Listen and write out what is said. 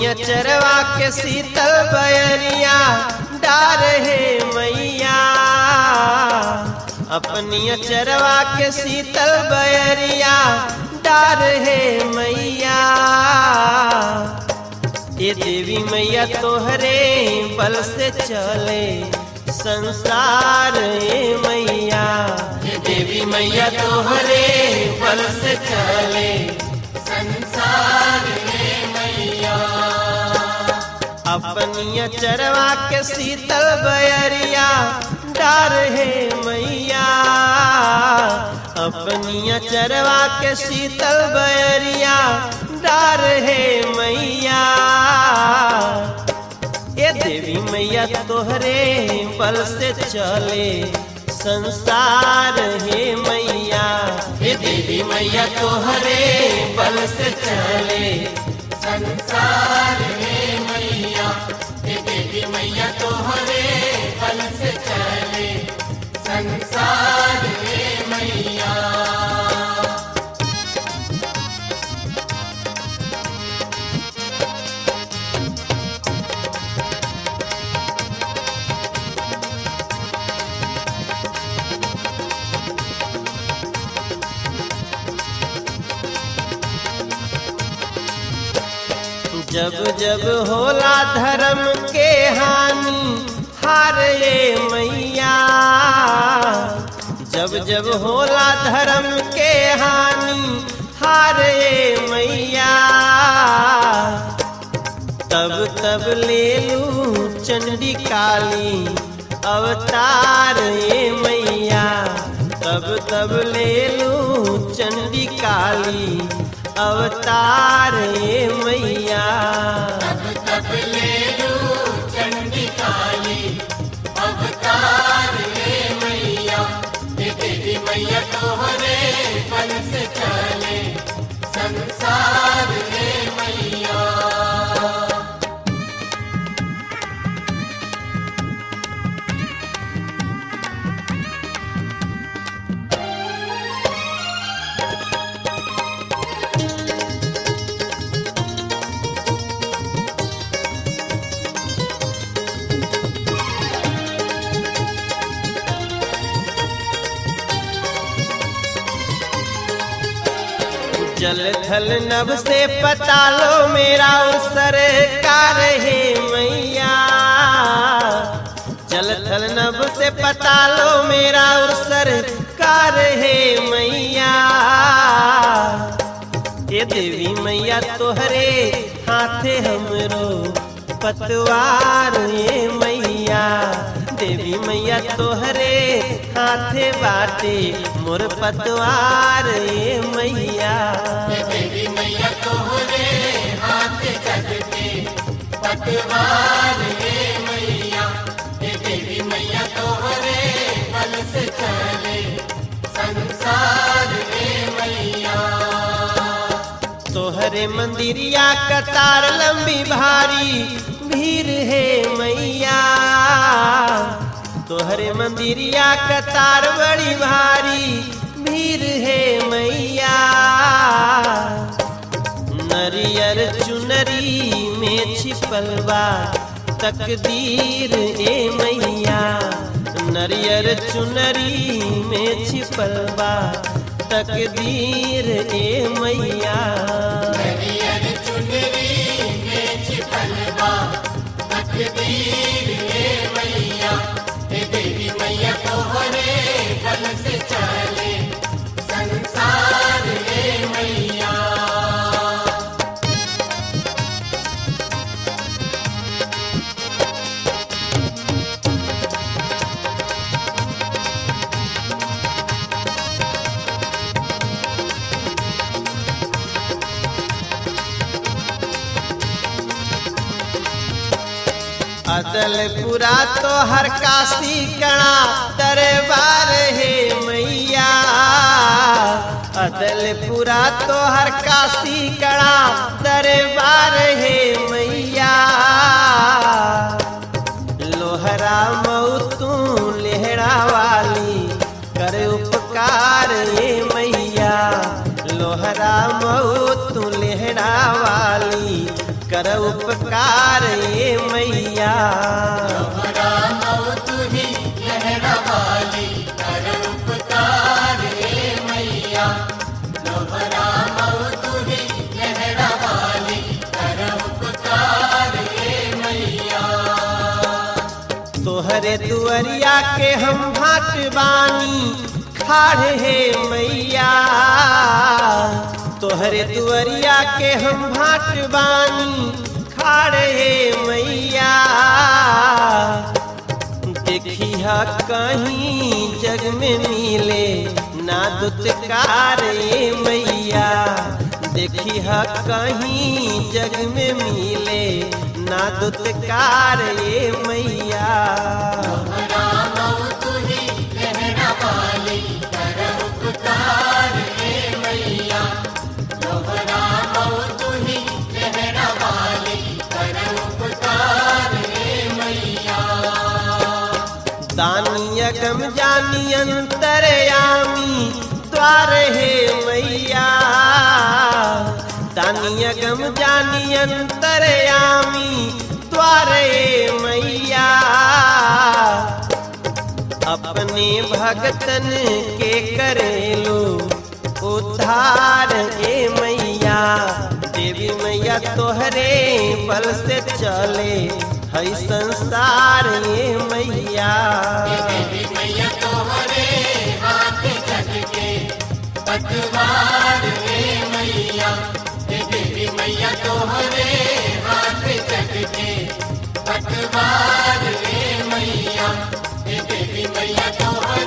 चरवा के शीतल बयरिया डार है मैया, अपनी चरवा के शीतल बयरिया डार है मैया। ये देवी मैया तोहरे बल से चले संसार ए मैया, ये देवी मैया तोहरे बल से चले संसार ए मैया। अपनी चरवा के शीतल बयरिया डार है मैया, अपनी चरवा के शीतल बयरिया डार है मैया। ये देवी मैया तोहरे बल से चले संसार है मैया, ये देवी मैया तोहरे बल से चले संसार है मैया, ये देवी मैया तोहरे बल से चले संसार है मैया। जब जब होला धर्म के हानि हारे मैया, जब जब होला धर्म के हानि हारे मैया। तब तब ले लू चंडी काली अवतार ए मैया, तब तब ले लू चंडी काली अवतार ए मैया। तब तब ले लू चंडी काली अवतार ए मैया, ये देवी मैया तोहरे बल से चले संसार ए मैया। जल थल नभ से पतालो मेरा सरकार है मैया, जल थल नभ से पतालो मेरा सरकार है मैया। ये देवी मैया तोहरे हाथे हमरो पतवार ए मैया, देवी मैया तोहरे हाथे बाटे मोर पतवार ए मैया। देवी मैया तोहरे हाथ जग के पतवार ए मैया, ये देवी मैया तोहरे बल से चले संसार ए मैया। तोहरे मंदिरिया कतार लंबी भारी भीड़ है मैया, तोहरे मंदिरिया कतार बड़ी भारी भीड़ है मैया। नरियर चुनरी में छिपलवा तकदीर ए मैया, नरियर चुनरी में छिपलवा तकदीर ए मैया। नरियर चुनरी में छिपलवा तकदीर ए मैया, ये देवी मैया तोहरे बल से चले संसार ए मैया। अदलपुरा तो हर काशी कणा दरबार है मैया, अदलपुरा तो हर काशी कणा दरबार है मैया। लोहरा मऊ तू लेहड़ा वाली कर उपकार ए मैया, लोहरा मऊ तू लेहड़ा वाली कर कर उपकार ये मैया। तोहरा मऊ तुही लहरा वाली कर उपकार हे मैया। तोहरा मऊ तुही लहरा वाली कर उपकार हे मैया। तोहरे दुअरिया के हम भाट बानी खाड़ हे मैया। तोहरे दुअरिया के हम भाट बानी खाड़ हे मैया। देखिया कहीं जग में मिले ना दुत्कार ये मैया। देखिया कहीं जग में मिले ना दुत्कार ये मैया। तोहरा मऊ तुही लहरा वाली कर उपकार हे मैया। तोहरा मऊ तुही लहरा वाली कर उपकार हे मैया। दानी अगम जानी अंतरयामी द्वार हे मैया। दानी अगम जानी अंतरयामी द्वार हे मैया। अपने भगतन के करेलो उद्धार हे मैया। देवी मैया तोहरे बल से चले है संसार ये मैया। देवी मैया तोहरे हाथ जग के पतवार हे मैया। देवी मैया तोहरे हाथ जग के पतवार हे मैया। देवी मैया तोहरे